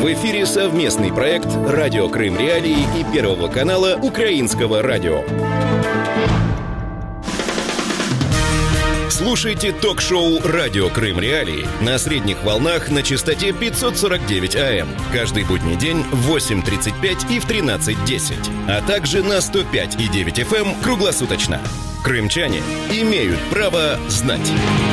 В эфире совместный проект «Радио Крым Реалии» и Первого канала Украинского радио. Слушайте ток-шоу «Радио Крым Реалии» на средних волнах на частоте 549 АМ. Каждый будний день в 8:35 и в 13:10. А также на 105,9 FM круглосуточно. Крымчане имеют право знать.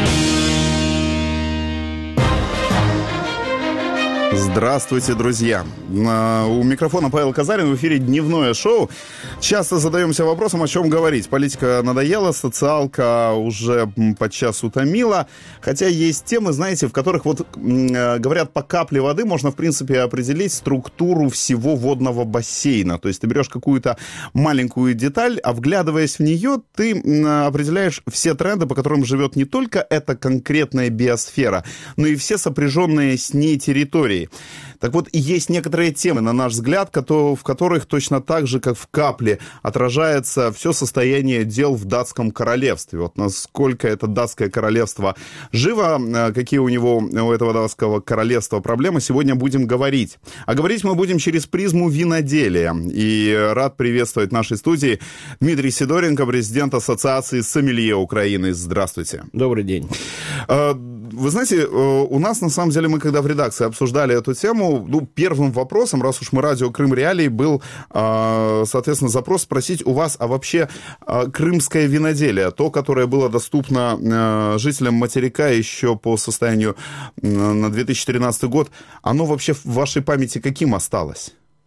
Здравствуйте, друзья. У микрофона Павел Казарин, в эфире дневное шоу. Часто задаемся вопросом, о чем говорить. Политика надоела, социалка уже подчас утомила. Хотя есть темы, знаете, в которых, вот говорят, по капле воды можно, в принципе, определить структуру всего водного бассейна. То есть ты берешь какую-то маленькую деталь, а вглядываясь в нее, ты определяешь все тренды, по которым живет не только эта конкретная биосфера, но и все сопряженные с ней территории. Так вот, и есть некоторые темы, на наш взгляд, в которых точно так же, как в капле, отражается все состояние дел в датском королевстве. Вот насколько это датское королевство живо, какие у этого датского королевства проблемы, сегодня будем говорить. А говорить мы будем через призму виноделия. И рад приветствовать в нашей студии Дмитрий Сидоренко, президент Ассоциации сомелье Украины. Здравствуйте. Добрый день. Вы знаете, у нас, на самом деле, мы когда в редакции обсуждали эту тему, первым вопросом, раз уж мы радио Крым Реалии, был, соответственно, запрос спросить у вас, а вообще крымское виноделие, то, которое было доступно жителям материка еще по состоянию на 2013 год, оно вообще в вашей памяти каким осталось?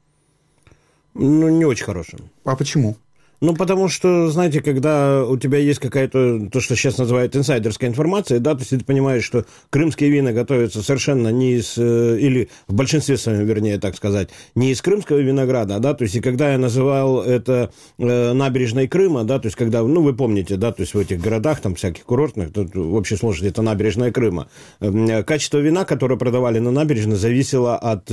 Не очень хорошим. А почему? Потому что, знаете, когда у тебя есть какая-то, то, что сейчас называют инсайдерская информация, да, то есть ты понимаешь, что крымские вина готовятся совершенно не из, или в большинстве своем, вернее, так сказать, не из крымского винограда, да, то есть и когда я называл это набережной Крыма, да, то есть когда, вы помните, да, то есть в этих городах, там, всяких курортных, тут в общей сложности это набережная Крыма, качество вина, которое продавали на набережной, зависело от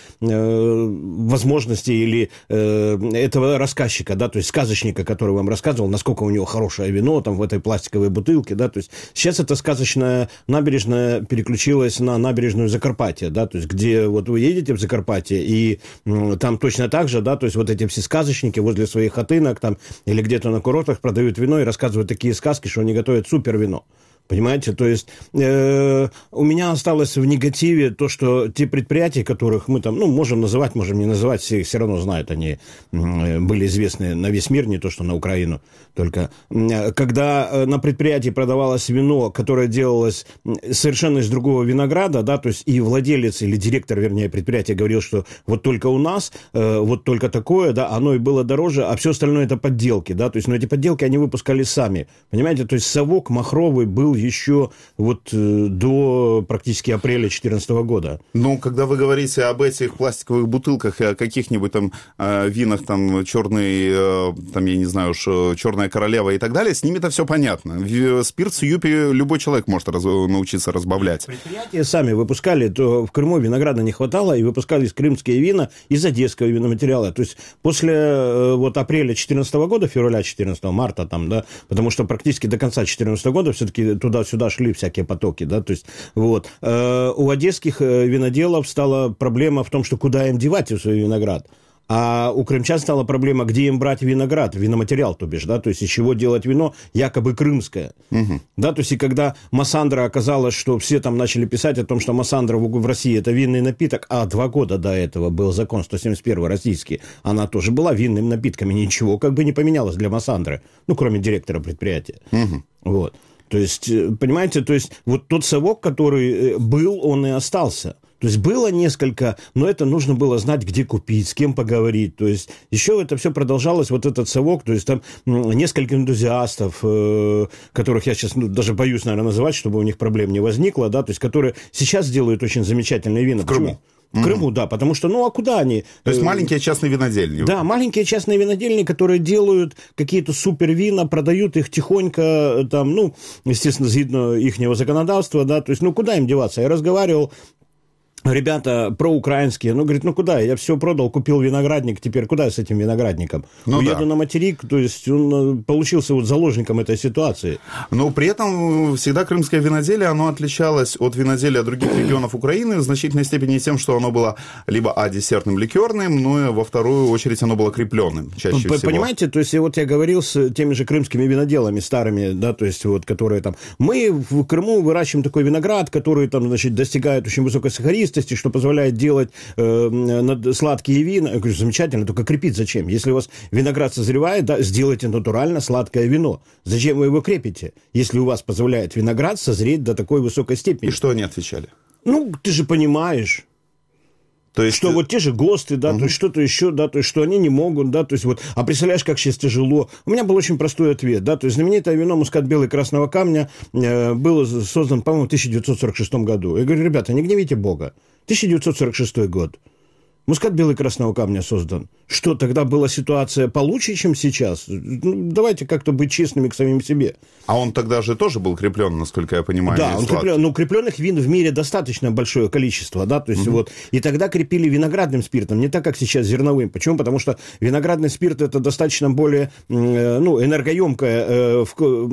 возможности или этого рассказчика, да, то есть сказочника, который вам рассказывал, насколько у него хорошее вино там в этой пластиковой бутылке, да, то есть сейчас эта сказочная набережная переключилась на набережную Закарпатья, да, то есть где вот вы едете в Закарпатье, и там точно так же, да, то есть вот эти все сказочники возле своих хатынок там или где-то на курортах продают вино и рассказывают такие сказки, что они готовят супер вино. Понимаете, то есть у меня осталось в негативе то, что те предприятия, которых мы там, можем называть, можем не называть, все равно знают, они были известны на весь мир, не то, что на Украину, только когда на предприятии продавалось вино, которое делалось совершенно из другого винограда, да, то есть и владелец или директор, вернее, предприятия говорил, что вот только у нас, вот только такое, да, оно и было дороже, а все остальное это подделки, да, то есть, но эти подделки они выпускали сами, понимаете, то есть совок махровый был еще вот до практически апреля 2014 года. Когда вы говорите об этих пластиковых бутылках и о каких-нибудь там винах, там, черный, там, я не знаю уж, черная королева и так далее, с ними-то все понятно. Спирт с юпи любой человек может научиться разбавлять. Предприятия сами выпускали, то в Крыму винограда не хватало, и выпускались крымские вина из одесского виноматериала. То есть после вот апреля 2014 года, февраля 2014, марта там, да, потому что практически до конца 2014 года все-таки туда-сюда шли всякие потоки, да, то есть вот. У одесских виноделов стала проблема в том, что куда им девать свой виноград. А у крымчан стала проблема, где им брать виноград, виноматериал, то бишь, да, то есть из чего делать вино, якобы крымское. Угу. Да, то есть и когда Массандра оказалось, что все там начали писать о том, что Массандра в России это винный напиток, а 2 года до этого был закон 171 российский, она тоже была винным напитком, и ничего как бы не поменялось для Массандры, кроме директора предприятия. Угу. Вот. То есть, понимаете, то есть вот тот совок, который был, он и остался. То есть было несколько, но это нужно было знать, где купить, с кем поговорить. То есть еще это все продолжалось, вот этот совок, то есть там несколько энтузиастов, которых я сейчас даже боюсь, наверное, называть, чтобы у них проблем не возникло, да, то есть которые сейчас делают очень замечательные вина. В Крыму? В Крыму, да, потому что, а куда они? То есть маленькие частные винодельни. Да, маленькие частные винодельни, которые делают какие-то супервина, продают их тихонько, там, естественно, згідно ихнего законодательства, да, то есть, куда им деваться? Я разговаривал ребята проукраинские, говорит, куда? Я все продал, купил виноградник, теперь куда я с этим виноградником? Уеду на материк, то есть он получился вот заложником этой ситуации. Но при этом всегда крымское виноделие, оно отличалось от виноделия других регионов Украины в значительной степени тем, что оно было либо десертным, ликерным, но и во вторую очередь оно было крепленным чаще всего. Понимаете, то есть вот я говорил с теми же крымскими виноделами старыми, да, то есть вот, которые там, мы в Крыму выращиваем такой виноград, который там, значит, достигает очень высокой сахаристости, что позволяет делать сладкие вина. Я говорю, замечательно, только крепить зачем? Если у вас виноград созревает, да, сделайте натурально сладкое вино. Зачем вы его крепите, если у вас позволяет виноград созреть до такой высокой степени? И что они отвечали? Ты же понимаешь. То есть... Что вот те же ГОСТы, да, то есть что-то еще, да, то есть что они не могут, да, то есть вот, а представляешь, как сейчас тяжело. У меня был очень простой ответ, да, то есть знаменитое вино «Мускат белый красного камня» было создано, по-моему, в 1946 году. Я говорю, ребята, не гневите Бога. 1946 год. «Мускат белый красного камня» создан. Что, тогда была ситуация получше, чем сейчас? Давайте как-то быть честными к самим себе. А он тогда же тоже был креплен, насколько я понимаю. Да, он креплен, крепленных вин в мире достаточно большое количество, да, то есть вот, и тогда крепили виноградным спиртом, не так, как сейчас зерновым. Почему? Потому что виноградный спирт это достаточно более, энергоемкое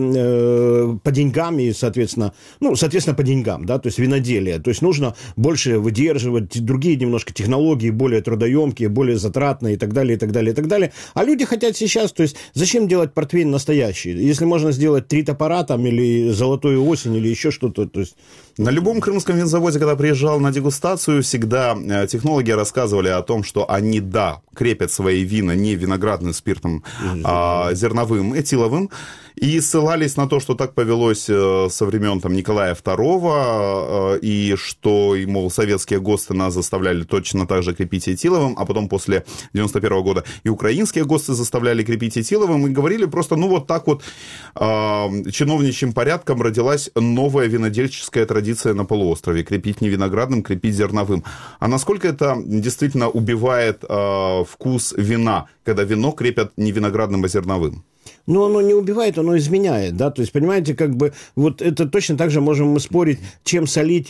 по деньгам и, соответственно, по деньгам, да, то есть виноделие. То есть нужно больше выдерживать, другие немножко технологии, более трудоемкие, более затратные и так далее, и так далее, и так далее. А люди хотят сейчас, то есть зачем делать портвейн настоящий, если можно сделать 3 топора там или золотую осень или еще что-то, то есть... На любом крымском винзаводе, когда приезжал на дегустацию, всегда технологи рассказывали о том, что они, да, крепят свои вина не виноградным спиртом, а зерновым, этиловым, и ссылались на то, что так повелось со времен там, Николая II, и что, мол, советские ГОСТы нас заставляли точно так же крепить этиловым, а потом после 91 года и украинские ГОСТы заставляли крепить этиловым, и говорили просто, вот так вот чиновничьим порядком родилась новая винодельческая традиция на полуострове. Крепить не виноградным, крепить зерновым. А насколько это действительно убивает вкус вина, когда вино крепят не виноградным, а зерновым? Оно не убивает, оно изменяет, да, то есть, понимаете, как бы, вот это точно так же можем мы спорить, чем солить,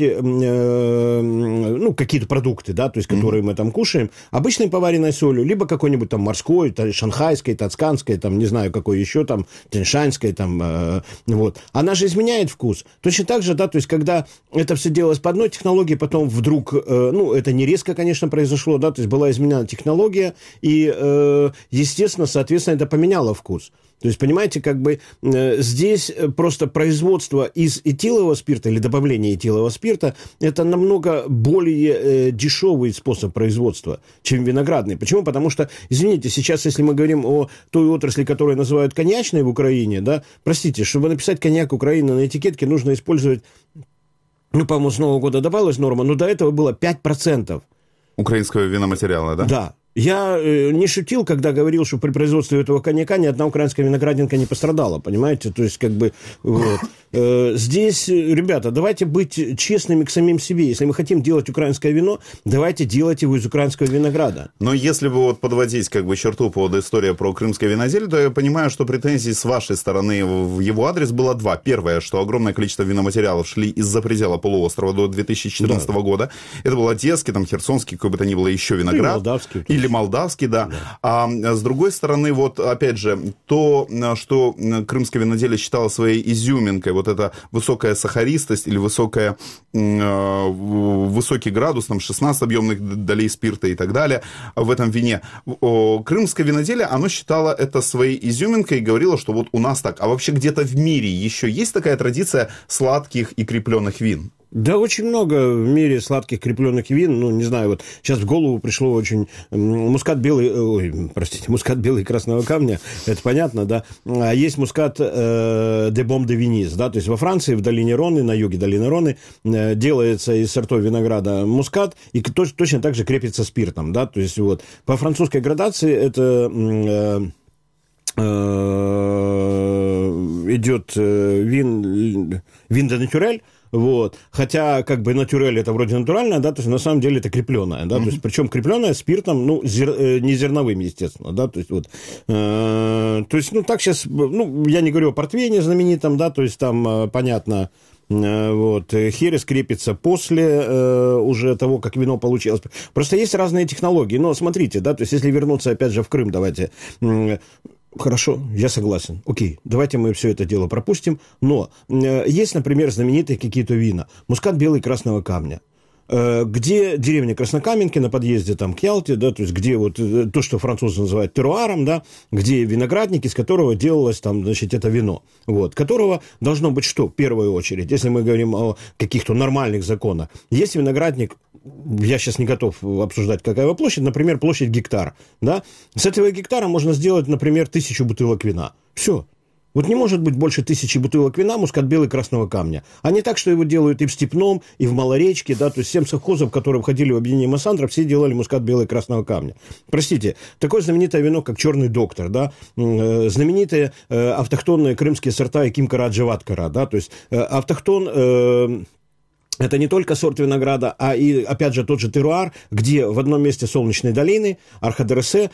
какие-то продукты, да, то есть, которые мы там кушаем, обычной поваренной солью, либо какой-нибудь там морской, шанхайской, тосканской, там, не знаю, какой еще, там, тяньшанской, там, вот. Она же изменяет вкус. Точно так же, да, то есть, когда это все делалось по одной технологии, потом вдруг, это не резко, конечно, произошло, да, то есть, была изменена технология, и, естественно, соответственно, это поменяло вкус. То есть, понимаете, как бы здесь просто производство из этилового спирта или добавление этилового спирта это намного более дешевый способ производства, чем виноградный. Почему? Потому что, извините, сейчас, если мы говорим о той отрасли, которую называют коньячной в Украине, да, простите, чтобы написать коньяк Украины на этикетке, нужно использовать, по-моему, с Нового года добавилась норма, но до этого было 5%. Украинского виноматериала, да? Да. Я не шутил, когда говорил, что при производстве этого коньяка ни одна украинская виноградинка не пострадала, понимаете? То есть, как бы, вот. Здесь, ребята, давайте быть честными к самим себе. Если мы хотим делать украинское вино, давайте делать его из украинского винограда. Но если бы вот подводить как бы черту под историю про крымское виноделие, то я понимаю, что претензий с вашей стороны в его адрес было два. Первое, что огромное количество виноматериалов шли из-за предела полуострова до 2014 года. Это был одесский, там, херсонский, какой бы то ни было еще виноград. Молдавский. Или молдавский, да. А с другой стороны, вот опять же, то, что крымское виноделие считало своей изюминкой, вот эта высокая сахаристость или высокий градус, там 16 объемных долей спирта и так далее в этом вине. Крымское виноделие, оно считало это своей изюминкой и говорило, что вот у нас так. А вообще где-то в мире еще есть такая традиция сладких и крепленных вин? Да, очень много в мире сладких крепленных вин. Не знаю, вот сейчас в голову пришло очень... Мускат белый красного камня, это понятно, да. А есть мускат де Бом де Винис, да, то есть во Франции, в долине Роны, на юге долины Роны, делается из сортов винограда мускат, и точно так же крепится спиртом, да, то есть вот по французской градации это... идет вин де натюрель, вот. Хотя, как бы, натюрель это вроде натуральное, да, то есть на самом деле это крепленое, да, то есть причем крепленое спиртом, не зерновым, естественно, да, то есть вот, так сейчас, я не говорю о портвейне знаменитом, да, то есть там, понятно, Вот. Херес крепится после уже того, как вино получилось. Просто есть разные технологии. Но смотрите, да, то есть если вернуться опять же в Крым, давайте... Хорошо, я согласен. Окей, давайте мы все это дело пропустим. Но есть, например, знаменитые какие-то вина. Мускат белый красного камня. Где деревня Краснокаменки на подъезде там, к Ялте, да, то есть где вот то, что французы называют теруаром, да, где виноградник, из которого делалось там, значит, это вино, вот, которого должно быть что, в первую очередь, если мы говорим о каких-то нормальных законах. Есть виноградник, я сейчас не готов обсуждать, какая его площадь, например, площадь гектар, да, с этого гектара можно сделать, например, 1000 бутылок вина, все. Вот не может быть больше 1000 бутылок вина мускат белый красного камня. А не так, что его делают и в Степном, и в Малоречке, да, то есть 7 совхозов, которые входили в объединение Массандра, все делали мускат белый красного камня. Простите, такое знаменитое вино, как «Черный доктор», да, знаменитые автохтонные крымские сорта Яким Кара Джаваткара, да, то есть автохтон... Это не только сорт винограда, а и, опять же, тот же теруар, где в одном месте Солнечной долины, Арха-де-Рессе,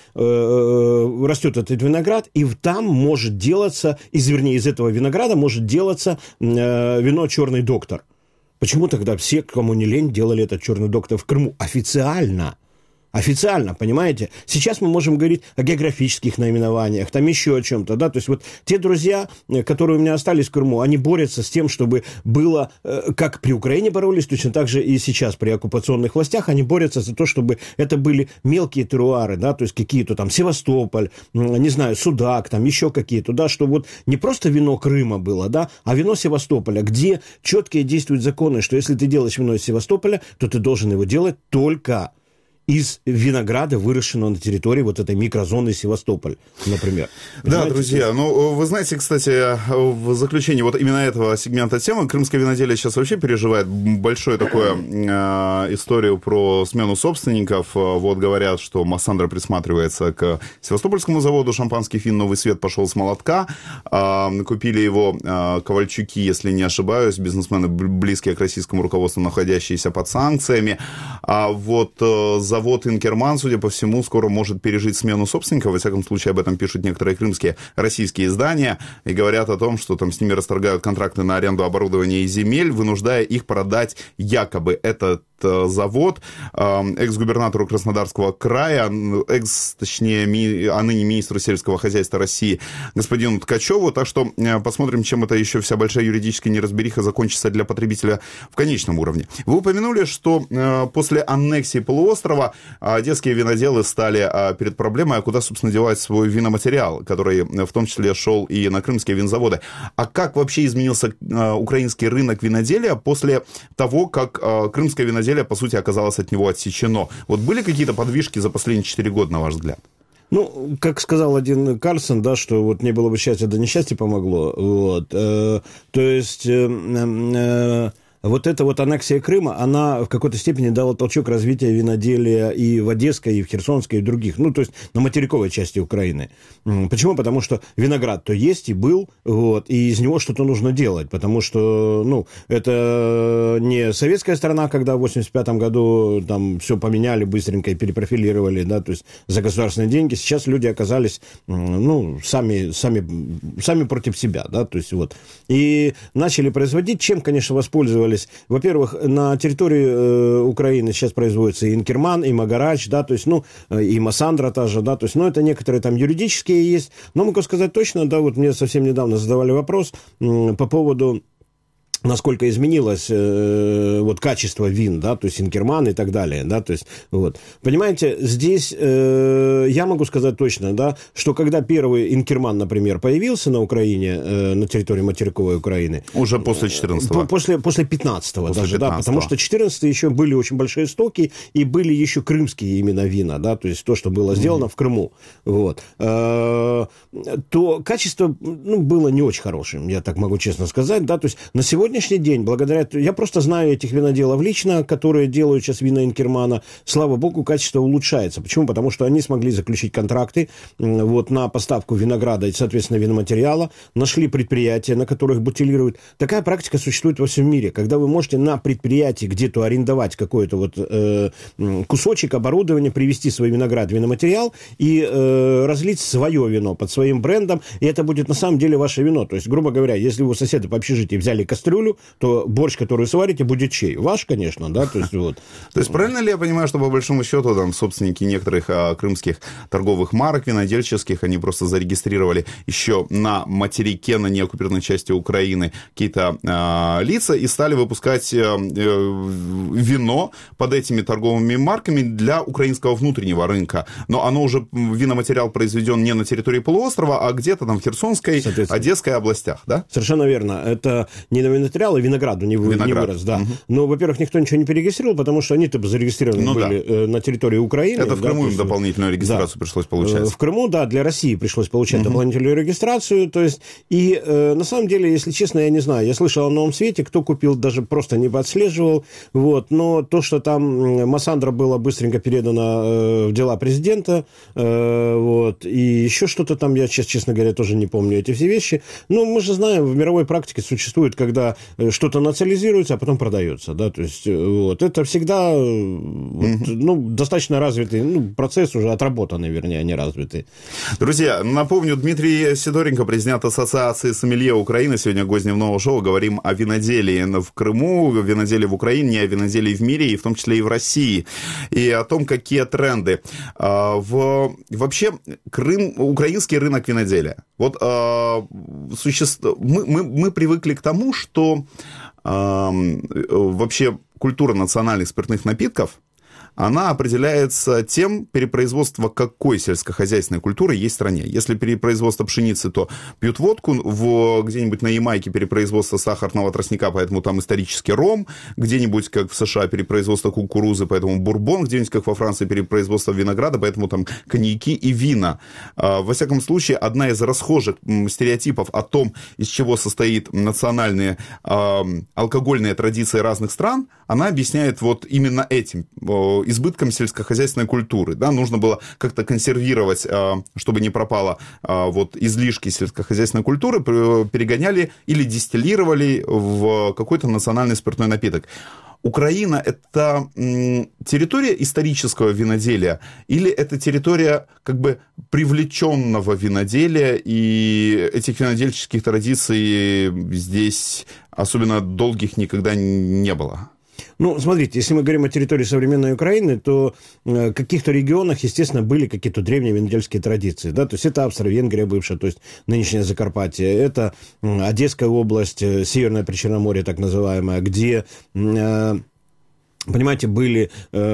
растет этот виноград, и там может делаться, из этого винограда может делаться вино «Черный доктор». Почему тогда все, кому не лень, делали этот «Черный доктор» в Крыму? Официально. Официально, понимаете? Сейчас мы можем говорить о географических наименованиях, там еще о чем-то, да, то есть вот те друзья, которые у меня остались в Крыму, они борются с тем, чтобы было, как при Украине боролись, точно так же и сейчас при оккупационных властях, они борются за то, чтобы это были мелкие теруары, да, то есть какие-то там Севастополь, не знаю, Судак, там еще какие-то, да, что вот не просто вино Крыма было, да, а вино Севастополя, где четкие действуют законы, что если ты делаешь вино из Севастополя, то ты должен его делать только из винограда, выращенного на территории вот этой микрозоны Севастополь, например. Да, друзья, ну, вы знаете, кстати, в заключении вот именно этого сегмента темы крымское виноделие сейчас вообще переживает большую такую историю про смену собственников. Вот говорят, что Массандра присматривается к Севастопольскому заводу шампанских вин, новый свет пошел с молотка. Купили его Ковальчуки, если не ошибаюсь, бизнесмены, близкие к российскому руководству, находящиеся под санкциями. А вот завод Инкерман, судя по всему, скоро может пережить смену собственника. Во всяком случае, об этом пишут некоторые крымские российские издания. И говорят о том, что там с ними расторгают контракты на аренду оборудования и земель, вынуждая их продать якобы этот завод экс-губернатору Краснодарского края, а ныне министру сельского хозяйства России господину Ткачеву. Так что посмотрим, чем это еще вся большая юридическая неразбериха закончится для потребителя в конечном уровне. Вы упомянули, что после аннексии полуострова одесские виноделы стали перед проблемой, а куда, собственно, девать свой виноматериал, который в том числе шел и на крымские винзаводы. А как вообще изменился украинский рынок виноделия после того, как крымское виноделие, по сути, оказалось от него отсечено? Вот были какие-то подвижки за последние 4 года, на ваш взгляд? Ну, как сказал один Карлсон, да, что вот не было бы счастья, да несчастье помогло. Вот. То есть... Вот эта вот аннексия Крыма, она в какой-то степени дала толчок развития виноделия и в Одесской, и в Херсонской, и в других, ну, то есть на материковой части Украины. Почему? Потому что виноград-то есть и был, вот, и из него что-то нужно делать, потому что, ну, это не советская страна, когда в 1985 году там все поменяли быстренько и перепрофилировали, да, то есть за государственные деньги. Сейчас люди оказались, ну, сами против себя, да, то есть вот. И начали производить, чем, конечно, воспользовались. Во-первых, на территории Украины сейчас производится и Инкерман, и Магарач, да, то есть, ну, и Массандра та же, да, то есть, ну, это некоторые там юридические есть, но могу сказать точно, да, вот мне совсем недавно задавали вопрос по поводу, насколько изменилось вот качество вин, да, то есть Инкерман и так далее, да, то есть вот. Понимаете, здесь я могу сказать точно, да, что когда первый Инкерман, например, появился на Украине, на территории материковой Украины. Уже после 14-го. После 15-го даже, да, потому что 14-й еще были очень большие стоки, и были еще крымские именно вина, да, то есть то, что было сделано в Крыму, вот. То качество, ну, было не очень хорошим, я так могу честно сказать, да, то есть на сегодняшний день, благодаря... Я просто знаю этих виноделов лично, которые делают сейчас вина Инкермана. Слава богу, качество улучшается. Почему? Потому что они смогли заключить контракты вот, на поставку винограда и, соответственно, виноматериала. Нашли предприятия, на которых бутилируют. Такая практика существует во всем мире. Когда вы можете на предприятии где-то арендовать какой-то вот кусочек оборудования, привезти свой виноград, виноматериал и разлить свое вино под своим брендом, и это будет на самом деле ваше вино. То есть, грубо говоря, если вы у соседа по общежитию взяли кастрюлю, люлю, то борщ, который сварите, будет чей? Ваш, конечно, да, то есть вот. То есть правильно ли я понимаю, что по большому счету там собственники некоторых крымских торговых марок винодельческих, они просто зарегистрировали еще на материке, на неоккупированной части Украины какие-то лица и стали выпускать вино под этими торговыми марками для украинского внутреннего рынка. Но оно уже, виноматериал произведен не на территории полуострова, а где-то там в Херсонской, Одесской областях, да? Совершенно верно. Это не на виноматериал, а винограду не вырос, да. Угу. Но, во-первых, никто ничего не перерегистрировал, потому что они-то зарегистрированы были на территории Украины. Это в Крыму им дополнительную регистрацию пришлось получать. В Крыму, да, для России пришлось получать дополнительную регистрацию. То есть, и на самом деле, если честно, я не знаю. Я слышал о Новом Свете, кто купил, даже просто не подслеживал. Вот. Но то, что там Массандра было быстренько передано в дела президента, вот, и еще что-то там, я, честно говоря, тоже не помню эти все вещи. Но мы же знаем, в мировой практике существует, когда что-то национализируется, а потом продается, да, то есть вот, это всегда достаточно развитый процесс, уже отработанный, вернее, а не развитый. Друзья, напомню, Дмитрий Сидоренко, президент Ассоциации сомелье Украины, сегодня гость дневного шоу, говорим о виноделии в Крыму, виноделии в Украине, о виноделии в мире, и в том числе и в России, и о том, какие тренды. Вообще, украинский рынок виноделия. Вот мы привыкли к тому, что вообще культура национальных спиртных напитков, она определяется тем, перепроизводство какой сельскохозяйственной культуры есть в стране. Если перепроизводство пшеницы, то пьют водку, где-нибудь на Ямайке перепроизводство сахарного тростника, поэтому там исторически ром, где-нибудь, как в США, перепроизводство кукурузы, поэтому бурбон, где-нибудь, как во Франции, перепроизводство винограда, поэтому там коньяки и вина. Во всяком случае, одна из расхожих стереотипов о том, из чего состоит национальные алкогольные традиции разных стран, она объясняет вот именно этим, избытком сельскохозяйственной культуры. Да? Нужно было как-то консервировать, чтобы не пропало вот излишки сельскохозяйственной культуры, перегоняли или дистиллировали в какой-то национальный спиртной напиток. Украина – это территория исторического виноделия или это территория как бы привлеченного виноделия, и этих винодельческих традиций здесь особенно долгих никогда не было? Ну, смотрите, если мы говорим о территории современной Украины, то в каких-то регионах, естественно, были какие-то древние винодельские традиции. Да? То есть это Австро-Венгрия бывшая, то есть нынешнее Закарпатье, это Одесская область, Северное Причерноморье так называемое, где... Понимаете, были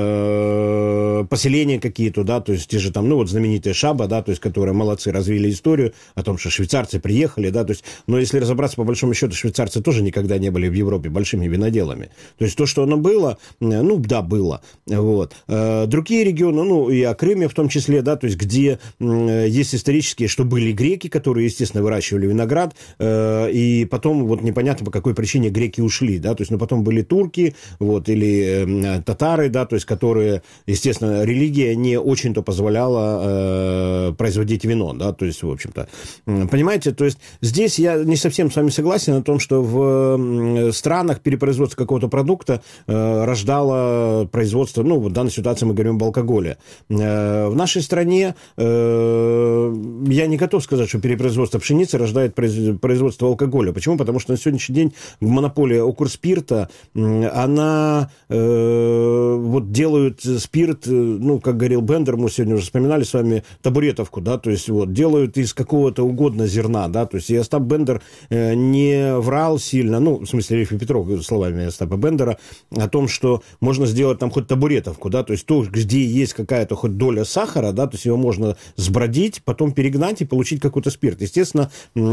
поселения какие-то, да, то есть те же там, знаменитые Шаба, да, то есть, которые молодцы, развили историю о том, что швейцарцы приехали, да, то есть, но если разобраться, по большому счету, швейцарцы тоже никогда не были в Европе большими виноделами. То есть, то, что оно было, было, вот. Другие регионы, и о Крыме в том числе, да, то есть, где есть исторические, что были греки, которые, естественно, выращивали виноград, и потом, вот, непонятно, по какой причине греки ушли, да, то есть, потом были турки, вот, или татары, да, то есть, которые, естественно, религия не очень-то позволяла производить вино, да, то есть, в общем-то, понимаете, то есть, здесь я не совсем с вами согласен о том, что в странах перепроизводство какого-то продукта рождало производство, в данной ситуации мы говорим об алкоголе. В нашей стране я не готов сказать, что перепроизводство пшеницы рождает производство алкоголя. Почему? Потому что на сегодняшний день монополия Укрспирта, она вот делают спирт, как говорил Бендер, мы сегодня уже вспоминали с вами табуретовку, да, то есть вот делают из какого-то угодно зерна, да, то есть и Остап Бендер не врал сильно, в смысле Лев и Петров, словами Остапа Бендера, о том, что можно сделать там хоть табуретовку, да, то есть то, где есть какая-то хоть доля сахара, да, то есть его можно сбродить, потом перегнать и получить какой-то спирт. Естественно,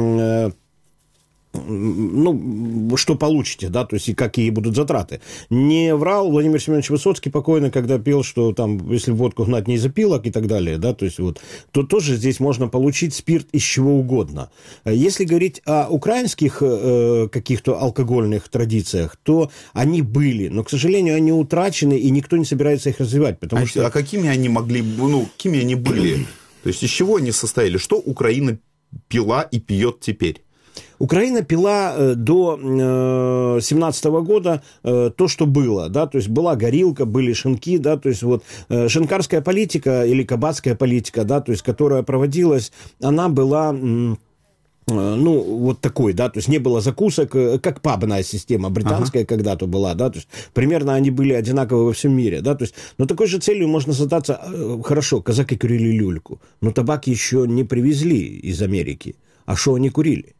что получите, да, то есть и какие будут затраты. Не врал Владимир Семенович Высоцкий покойно, когда пел, что там, если водку гнать не из опилок и так далее, да, то есть вот, то тоже здесь можно получить спирт из чего угодно. Если говорить о украинских каких-то алкогольных традициях, то они были, но, к сожалению, они утрачены, и никто не собирается их развивать, потому что... А какими они могли, какими они были? То есть из чего они состояли? Что Украина пила и пьет теперь? Украина пила до 17 года то, что было, да, то есть была горилка, были шинки, да, то есть вот шинкарская политика или кабацкая политика, да, то есть которая проводилась, она была... ну, вот такой, да, то есть не было закусок, как пабная система британская когда-то была, да, то есть примерно они были одинаковы во всем мире, да, то есть, но такой же целью можно задаться, хорошо, казаки курили люльку, но табак еще не привезли из Америки, а что они курили?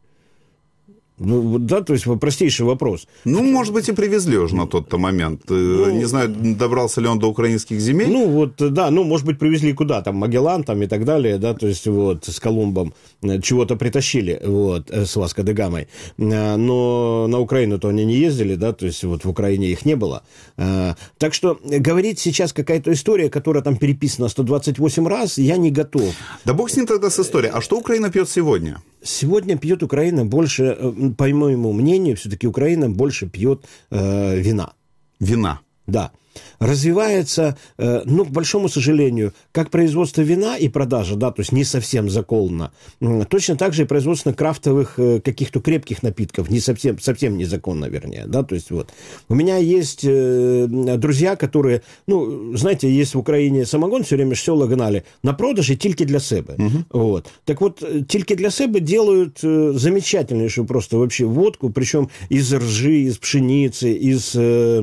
Ну, да, то есть простейший вопрос. Ну, может быть, и привезли уже на тот-то момент. Ну, не знаю, добрался ли он до украинских земель. Ну, вот, да, ну, может быть, привезли куда, там, Магеллан, там, и так далее, да, то есть, вот, с Колумбом чего-то притащили, вот, с Васко де Гамой, но на Украину-то они не ездили, да, то есть, вот, в Украине их не было. Так что говорить сейчас какая-то история, которая там переписана 128 раз, я не готов. Да бог с ним тогда с историей. А что Украина пьет сегодня? Сегодня пьет Украина больше, по моему мнению, все-таки Украина больше пьет вина. Вина? Да. Развивается, ну, к большому сожалению, как производство вина и продажа, да, то есть не совсем законно. Точно так же и производство крафтовых каких-то крепких напитков, не совсем незаконно, вернее, да, то есть вот. У меня есть друзья, которые, ну, знаете, есть в Украине самогон, все время села гнали, на продаже тільки для себе. Вот. Так вот, тільки для себе делают замечательнейшую просто вообще водку, причем из ржи, из пшеницы, из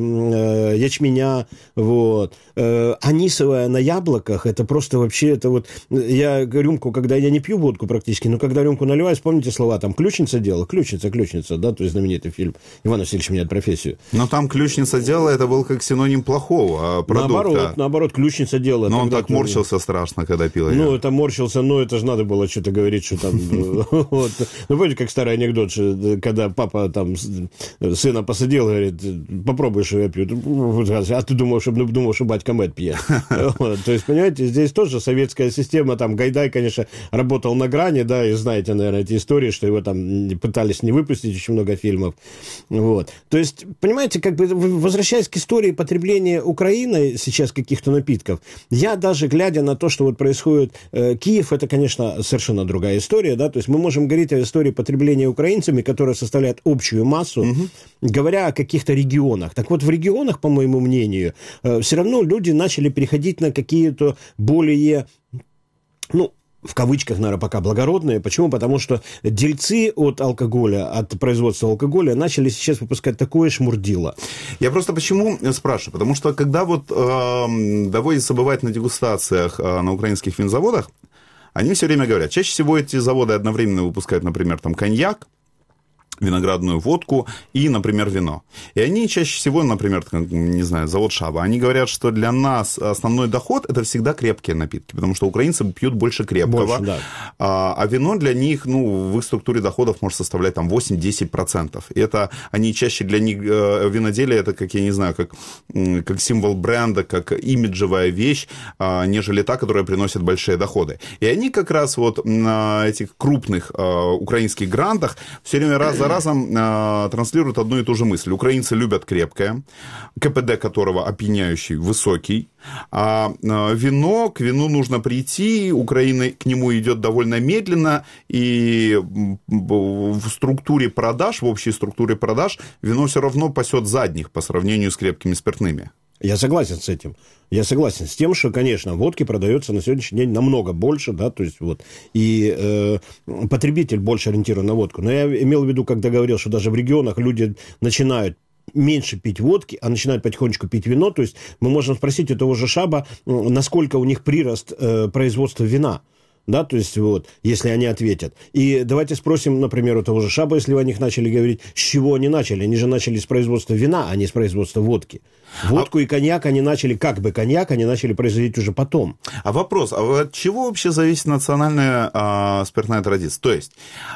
ячменя, вот. Анисовая на яблоках, это просто вообще, это вот, я рюмку, когда я не пью водку практически, но когда рюмку наливаю, вспомните слова, там, ключница делала, ключница, да, то есть знаменитый фильм «Иван Васильевич меняет профессию». Но там ключница делала, это был как синоним плохого продукта. Наоборот, ключница делала. Но он так морщился страшно, когда пил ее. Ну, это морщился, но это же надо было что-то говорить, что там... Ну, помните, как старый анекдот, когда папа там сына посадил, говорит, попробуй, что я пью. А ты думал, что батька мед пьет. То есть, понимаете, здесь тоже советская система, там, Гайдай, конечно, работал на грани, да, и знаете, наверное, эти истории, что его там пытались не выпустить, очень много фильмов. Вот. То есть, понимаете, как бы, возвращаясь к истории потребления Украины сейчас каких-то напитков, я даже, глядя на то, что вот происходит, Киев, это, конечно, совершенно другая история, да, то есть мы можем говорить о истории потребления украинцами, которая составляет общую массу, говоря о каких-то регионах. Так вот, в регионах, по моему мнению, все равно люди начали переходить на какие-то более, ну, в кавычках, наверное, пока благородные. Почему? Потому что дельцы от алкоголя, от производства алкоголя начали сейчас выпускать такое шмурдило. Я просто почему спрашиваю? Потому что когда вот доводится бывать на дегустациях на украинских винзаводах, они все время говорят, чаще всего эти заводы одновременно выпускают, например, там коньяк, виноградную водку и, например, вино. И они чаще всего, например, не знаю, завод Шаба, они говорят, что для нас основной доход – это всегда крепкие напитки, потому что украинцы пьют больше крепкого, больше, да. А вино для них, ну, в их структуре доходов может составлять там 8-10%. И это они чаще для них, виноделие, это, как, я не знаю, как символ бренда, как имиджевая вещь, нежели та, которая приносит большие доходы. И они как раз вот на этих крупных украинских грантах все время раз за разом транслируют одну и ту же мысль. Украинцы любят крепкое, КПД которого опьяняющий, высокий, а вино, к вину нужно прийти, Украина к нему идет довольно медленно, и в структуре продаж, в общей структуре продаж, вино все равно пасет задних по сравнению с крепкими спиртными. Я согласен с этим. Я согласен с тем, что, конечно, водки продается на сегодняшний день намного больше, да, то есть вот, и потребитель больше ориентирован на водку. Но я имел в виду, когда говорил, что даже в регионах люди начинают меньше пить водки, а начинают потихонечку пить вино, то есть мы можем спросить у того же Шаба, насколько у них прирост производства вина. Да, то есть вот, если они ответят. И давайте спросим, например, у того же Шаба, если вы о них начали говорить, с чего они начали? Они же начали с производства вина, а не с производства водки. Водку и коньяк они начали, как бы коньяк, они начали производить уже потом. А вопрос, а от чего вообще зависит национальная спиртная традиция? То есть...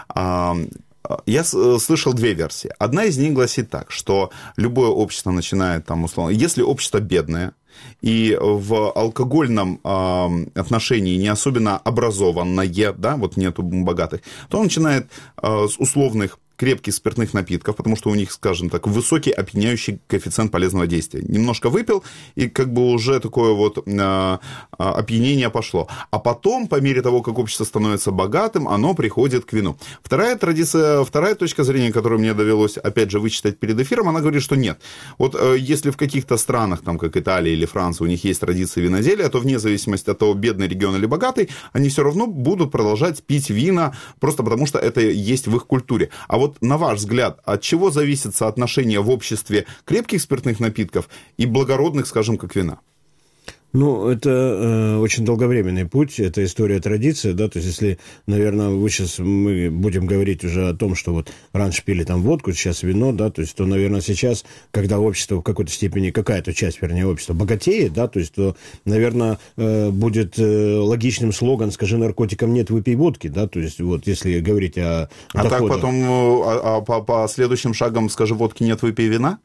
Я слышал две версии. Одна из них гласит так, что любое общество начинает там условно... Если общество бедное, и в алкогольном отношении не особенно образованное, да, вот нету богатых, то он начинает с условных крепких спиртных напитков, потому что у них, скажем так, высокий опьяняющий коэффициент полезного действия. Немножко выпил, и как бы уже такое вот опьянение пошло. А потом, по мере того, как общество становится богатым, оно приходит к вину. Вторая точка зрения, которую мне довелось, опять же, вычитать перед эфиром, она говорит, что нет. Вот если в каких-то странах, там, как Италия или Франция, у них есть традиции виноделия, то вне зависимости от того, бедный регион или богатый, они все равно будут продолжать пить вина, просто потому что это есть в их культуре. А вот на ваш взгляд, от чего зависит соотношение в обществе крепких спиртных напитков и благородных, скажем, как вина? Ну, это очень долговременный путь, это история традиции, да, то есть если, наверное, мы будем говорить уже о том, что вот раньше пили там водку, сейчас вино, да, то есть, то, наверное, сейчас, когда общество в какой-то степени, какая-то часть, вернее, общества богатеет, да, то есть, то, наверное, будет логичным слоган «Скажи наркотикам нет, выпей водки», да, то есть, вот, если говорить о доходах. Так потом по следующим шагам «Скажи водки нет, выпей вина»?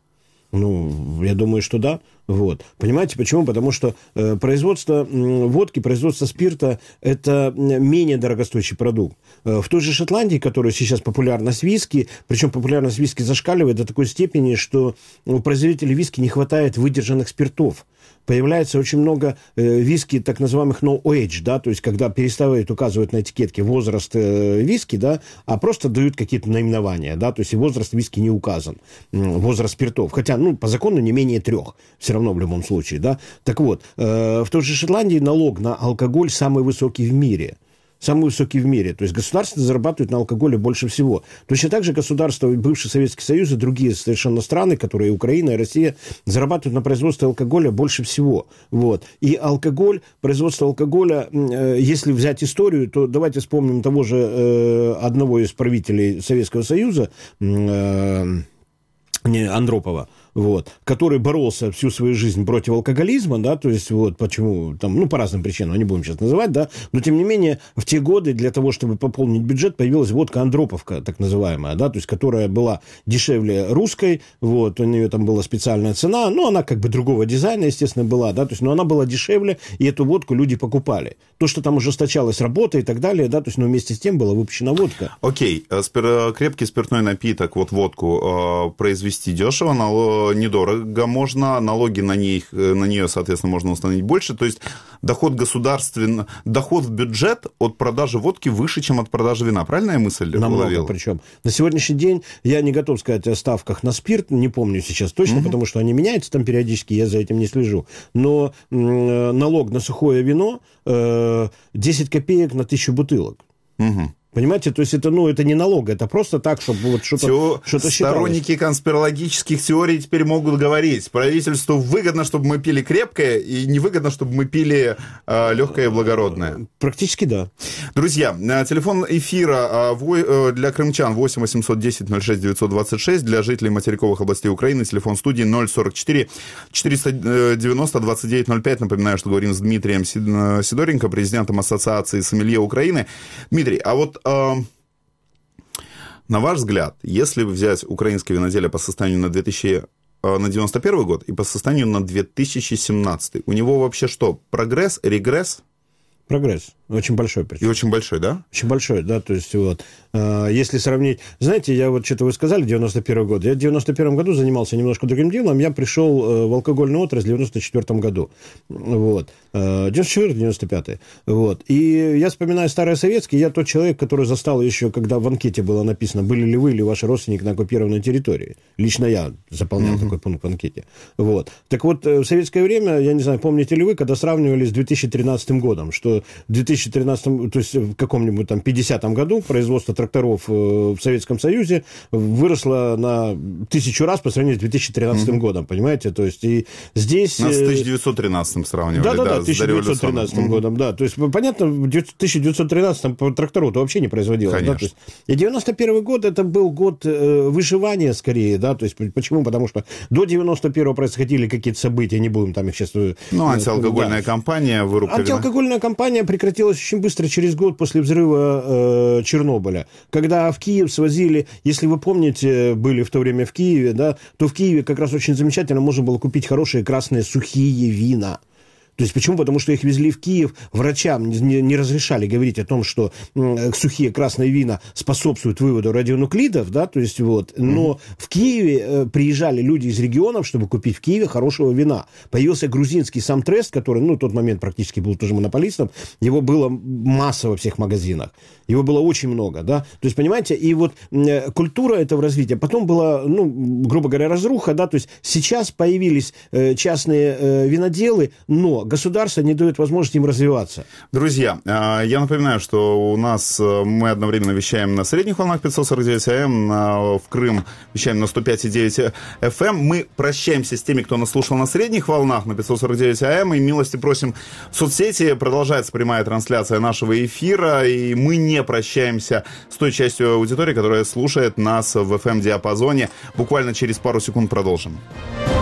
Ну, я думаю, что да. Вот. Понимаете, почему? Потому что производство водки, производство спирта – это менее дорогостоящий продукт. В той же Шотландии, которая сейчас популярность виски, причем популярность виски зашкаливает до такой степени, что у производителей виски не хватает выдержанных спиртов. Появляется очень много виски, так называемых no age, да, то есть когда перестают указывать на этикетке возраст виски, да, а просто дают какие-то наименования, да, то есть и возраст виски не указан, возраст спиртов, хотя, ну, по закону не менее 3, все равно в любом случае, да. Так вот, в той же Шотландии налог на алкоголь самый высокий в мире. Самый высокий в мире. То есть государство зарабатывает на алкоголе больше всего. Точно так же государства, бывший Советский Союз и другие совершенно страны, которые Украина и Россия, зарабатывают на производстве алкоголя больше всего. Вот. И алкоголь, производство алкоголя, если взять историю, то давайте вспомним того же одного из правителей Советского Союза, Андропова, вот, который боролся всю свою жизнь против алкоголизма, да, то есть вот почему, там, ну, по разным причинам, не будем сейчас называть, да, но тем не менее в те годы для того, чтобы пополнить бюджет, появилась водка Андроповка, так называемая, да, то есть которая была дешевле русской, вот, у нее там была специальная цена, но она как бы другого дизайна, естественно, была, да, то есть, но она была дешевле, и эту водку люди покупали. То, что там ужесточалась работа и так далее, да, то есть, но вместе с тем была выпущена водка. Окей, крепкий спиртной напиток, вот водку, произвести дешево, недорого можно, налоги на нее, соответственно, можно установить больше, то есть доход в бюджет от продажи водки выше, чем от продажи вина. Правильная мысль? Намного причем. На сегодняшний день я не готов сказать о ставках на спирт, не помню сейчас точно, потому что они меняются там периодически, я за этим не слежу. Но налог на сухое вино 10 копеек на 1000 бутылок. Понимаете, то есть это, ну, это не налог, это просто так, чтобы вот что-то считалось. Сторонники конспирологических теорий теперь могут говорить, правительству выгодно, чтобы мы пили крепкое, и невыгодно, чтобы мы пили легкое и благородное. Практически да. Друзья, телефон эфира для крымчан 8 810 06 926, для жителей материковых областей Украины телефон студии 044 490 2905. Напоминаю, что говорим с Дмитрием Сидоренко, президентом Ассоциации сомелье Украины. Дмитрий, а вот на ваш взгляд, если взять украинское виноделие по состоянию на 91 год и по состоянию на 2017, у него вообще что, прогресс, регресс? Прогресс. Очень большой причем. И очень большой, да? Очень большой, да, то есть вот, если сравнить, знаете, я вот что-то вы сказали, 91 год, я в 91 году занимался немножко другим делом, я пришел в алкогольную отрасль в 94 году, вот, 94-95, вот, и я вспоминаю старые советские, я тот человек, который застал еще, когда в анкете было написано, были ли вы или ваши родственники на оккупированной территории, лично я заполнял такой пункт в анкете, вот, так вот, в советское время, я не знаю, помните ли вы, когда сравнивали с 2013 годом, что в 2013, то есть в каком-нибудь там 50-м году производство тракторов в Советском Союзе выросло на 1000 раз по сравнению с 2013 годом, понимаете? То есть и здесь... Нас с 1913 сравнивали, да, 1913 годом, да. То есть, понятно, в 1913 по трактору-то вообще не производилось. Да? То есть, и 91 год это был год выживания скорее, да, то есть почему? Потому что до 91-го происходили какие-то события, не будем там их сейчас... Ну, антиалкогольная кампания, вырубка вина. Антиалкогольная кампания прекратилась очень быстро, через год после взрыва Чернобыля. Когда в Киев свозили, если вы помните, были в то время в Киеве, да, то в Киеве как раз очень замечательно можно было купить хорошие красные сухие вина. То есть почему? Потому что их везли в Киев, врачам не разрешали говорить о том, что сухие красные вина способствуют выводу радионуклидов, да, то есть вот, но в Киеве приезжали люди из регионов, чтобы купить в Киеве хорошего вина. Появился грузинский Самтрест, который, в тот момент практически был тоже монополистом, его было масса во всех магазинах, его было очень много, да, то есть, понимаете, и вот культура этого развития, потом была, грубо говоря, разруха, да, то есть сейчас появились частные виноделы, но государство не дает возможности им развиваться. Друзья, я напоминаю, что у нас мы одновременно вещаем на средних волнах 549 АМ, в Крым вещаем на 105,9 FM. Мы прощаемся с теми, кто нас слушал на средних волнах на 549 АМ, и милости просим в соцсети. Продолжается прямая трансляция нашего эфира, и мы не прощаемся с той частью аудитории, которая слушает нас в FM-диапазоне. Буквально через пару секунд продолжим.